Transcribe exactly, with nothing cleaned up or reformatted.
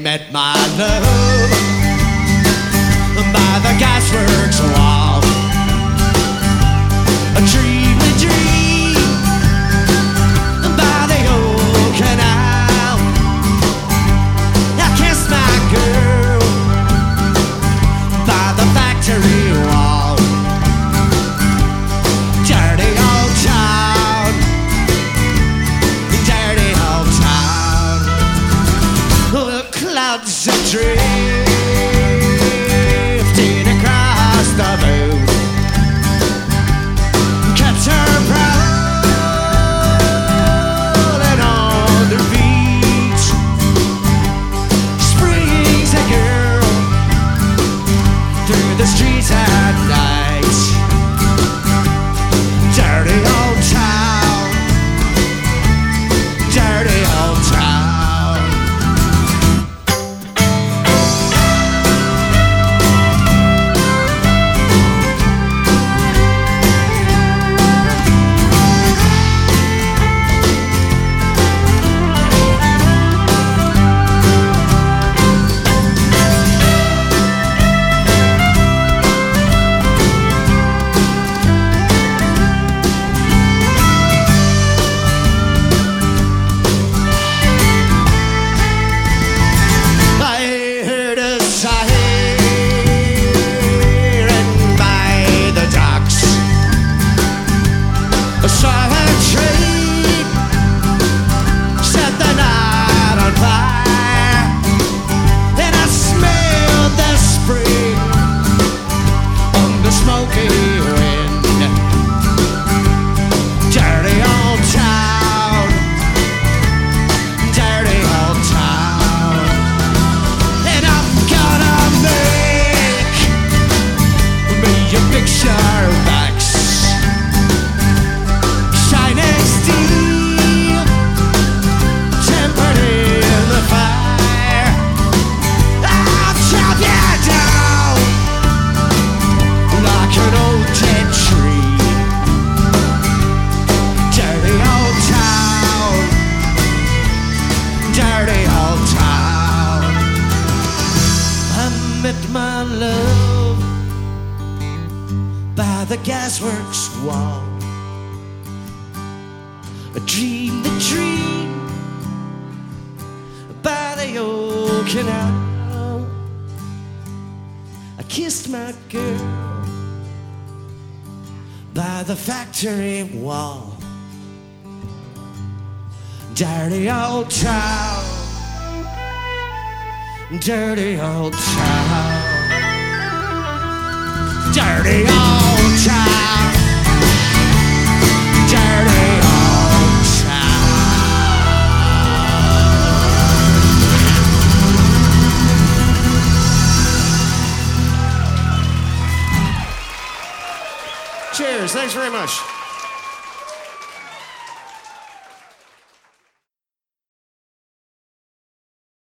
met my love by the gasworks wall. A dream, a dream by the old canal. I kissed my girl by the factory wall. Dirty old town, dirty old town. The clouds of drifting across the moon kept her prowling on the beach. Springs a girl through the streets at night. Dirty old town, dirty old town. My love by the gasworks wall. A dream, the dream by the old canal. I kissed my girl by the factory wall. Dirty old town, dirty old town. Dirty old town, dirty old town. Cheers, thanks very much.